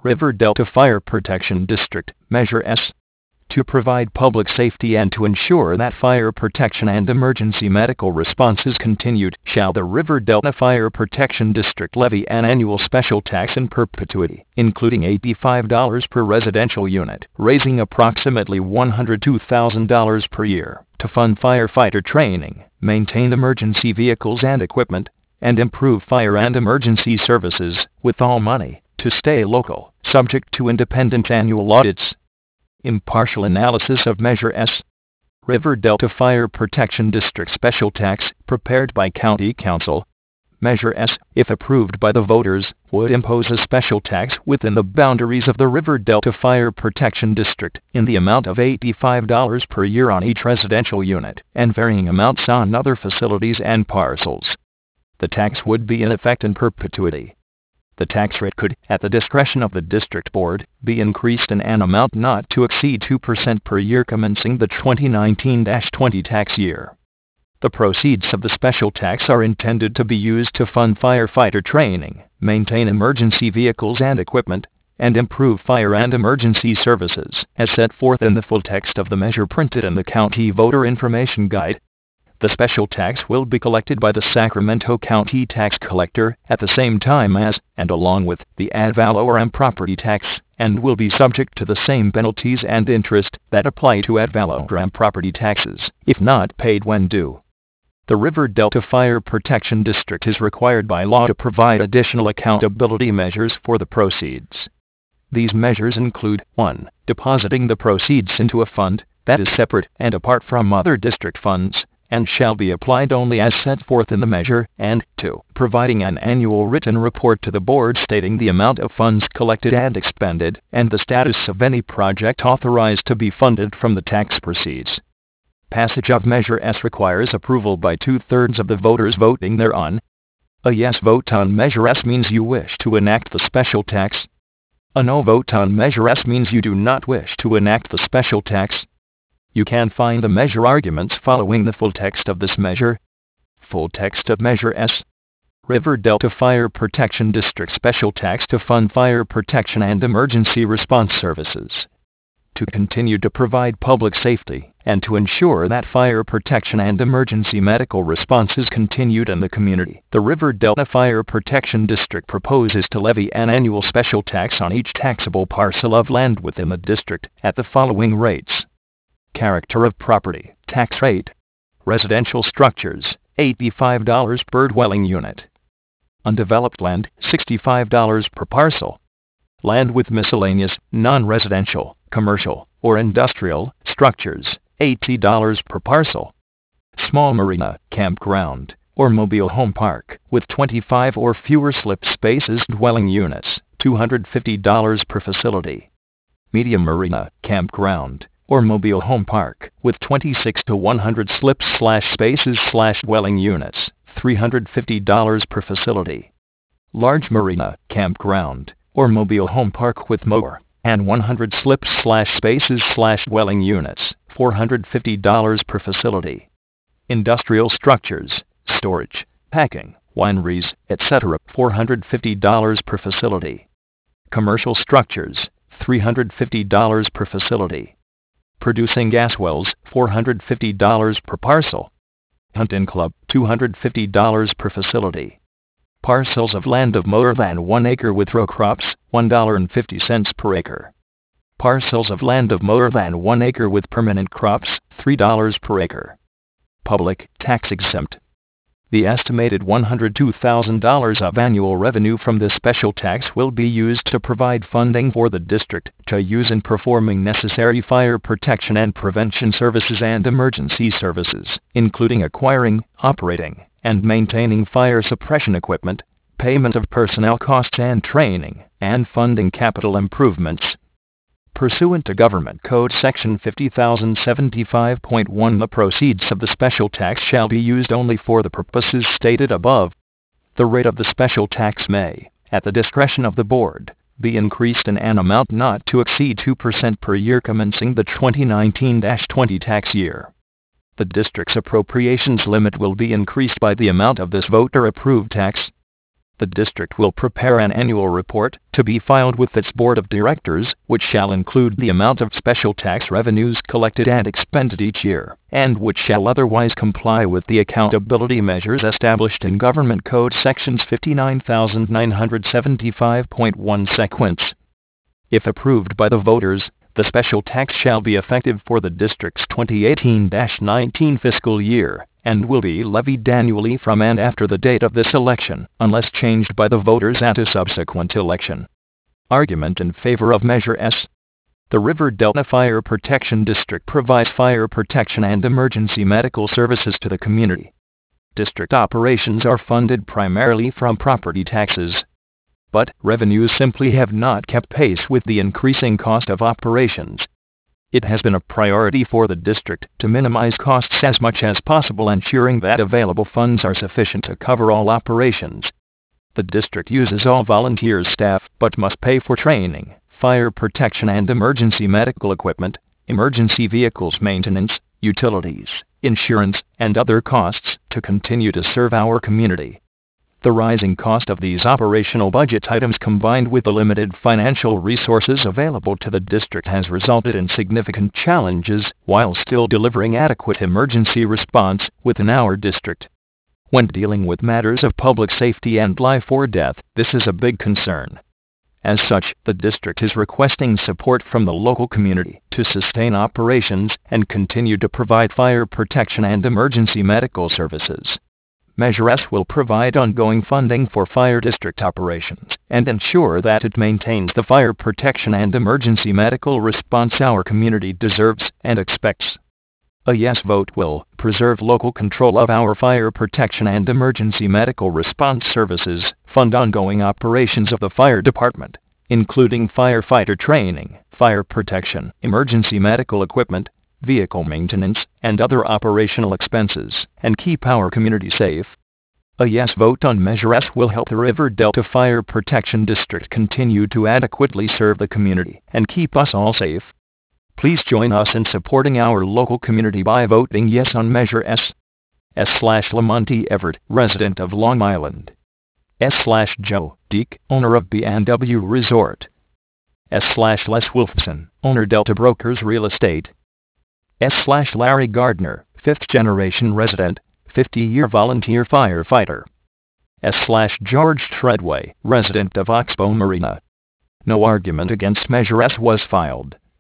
River Delta Fire Protection District, Measure S. To provide public safety and to ensure that fire protection and emergency medical response is continued, shall the River Delta Fire Protection District levy an annual special tax in perpetuity, including $85 per residential unit, raising approximately $102,000 per year, to fund firefighter training, maintain emergency vehicles and equipment, and improve fire and emergency services, with all money to stay local, subject to independent annual audits. Impartial analysis of Measure S. River Delta Fire Protection District Special Tax, prepared by County Council. Measure S, if approved by the voters, would impose a special tax within the boundaries of the River Delta Fire Protection District, in the amount of $85 per year on each residential unit, and varying amounts on other facilities and parcels. The tax would be in effect in perpetuity. The tax rate could, at the discretion of the District Board, be increased in an amount not to exceed 2% per year commencing the 2019-20 tax year. The proceeds of the special tax are intended to be used to fund firefighter training, maintain emergency vehicles and equipment, and improve fire and emergency services, as set forth in the full text of the measure printed in the County Voter Information Guide. The special tax will be collected by the Sacramento County Tax Collector at the same time as, and along with, the ad valorem property tax, and will be subject to the same penalties and interest that apply to ad valorem property taxes, if not paid when due. The River Delta Fire Protection District is required by law to provide additional accountability measures for the proceeds. These measures include 1. Depositing the proceeds into a fund that is separate and apart from other district funds, and shall be applied only as set forth in the measure, and 2. Providing an annual written report to the board stating the amount of funds collected and expended, and the status of any project authorized to be funded from the tax proceeds. Passage of Measure S requires approval by 2/3 of the voters voting thereon. A yes vote on Measure S means you wish to enact the special tax. A no vote on Measure S means you do not wish to enact the special tax. You can find the measure arguments following the full text of this measure. Full text of Measure S. River Delta Fire Protection District Special Tax to fund fire protection and emergency response services. To continue to provide public safety, and to ensure that fire protection and emergency medical response is continued in the community, the River Delta Fire Protection District proposes to levy an annual special tax on each taxable parcel of land within the district, at the following rates. Character of property, tax rate. Residential structures, $85 per dwelling unit. Undeveloped land, $65 per parcel. Land with miscellaneous, non-residential, commercial, or industrial structures, $80 per parcel. Small marina, campground, or mobile home park, with 25 or fewer slip spaces dwelling units, $250 per facility. Medium marina, campground, or mobile home park, with 26 to 100 slips/spaces/dwelling units, $350 per facility. Large marina, campground, or mobile home park with more than 100 slips/spaces/dwelling units, $450 per facility. Industrial structures, storage, packing, wineries, etc., $450 per facility. Commercial structures, $350 per facility. Producing gas wells, $450 per parcel. Hunting club, $250 per facility. Parcels of land of more than 1 acre with row crops, $1.50 per acre. Parcels of land of more than 1 acre with permanent crops, $3 per acre. Public tax exempt. The estimated $102,000 of annual revenue from this special tax will be used to provide funding for the district to use in performing necessary fire protection and prevention services and emergency services, including acquiring, operating, and maintaining fire suppression equipment, payment of personnel costs and training, and funding capital improvements. Pursuant to Government Code Section 50,075.1, the proceeds of the special tax shall be used only for the purposes stated above. The rate of the special tax may, at the discretion of the board, be increased in an amount not to exceed 2% per year commencing the 2019-20 tax year. The district's appropriations limit will be increased by the amount of this voter-approved tax. The district will prepare an annual report to be filed with its board of directors, which shall include the amount of special tax revenues collected and expended each year, and which shall otherwise comply with the accountability measures established in Government Code Sections 59,975.1 sequence. If approved by the voters, the special tax shall be effective for the district's 2018-19 fiscal year, and will be levied annually from and after the date of this election, unless changed by the voters at a subsequent election. Argument in favor of Measure S. The River Delta Fire Protection District provides fire protection and emergency medical services to the community. District operations are funded primarily from property taxes, but revenues simply have not kept pace with the increasing cost of operations. It has been a priority for the district to minimize costs as much as possible, ensuring that available funds are sufficient to cover all operations. The district uses all volunteer staff but must pay for training, fire protection and emergency medical equipment, emergency vehicles maintenance, utilities, insurance, and other costs to continue to serve our community. The rising cost of these operational budget items, combined with the limited financial resources available to the district, has resulted in significant challenges while still delivering adequate emergency response within our district. When dealing with matters of public safety and life or death, this is a big concern. As such, the district is requesting support from the local community to sustain operations and continue to provide fire protection and emergency medical services. Measure S will provide ongoing funding for fire district operations and ensure that it maintains the fire protection and emergency medical response our community deserves and expects. A yes vote will preserve local control of our fire protection and emergency medical response services, fund ongoing operations of the fire department, including firefighter training, fire protection, emergency medical equipment, vehicle maintenance, and other operational expenses, and keep our community safe. A yes vote on Measure S will help the River Delta Fire Protection District continue to adequately serve the community and keep us all safe. Please join us in supporting our local community by voting yes on Measure S. S/Lamonte Everett, resident of Long Island. S/Joe Deek, owner of B&W Resort. S/Les Wolfson, owner Delta Brokers Real Estate. S/Larry Gardner, 5th generation resident, 50-year volunteer firefighter. S/George Treadway, resident of Oxbow Marina. No argument against Measure S was filed.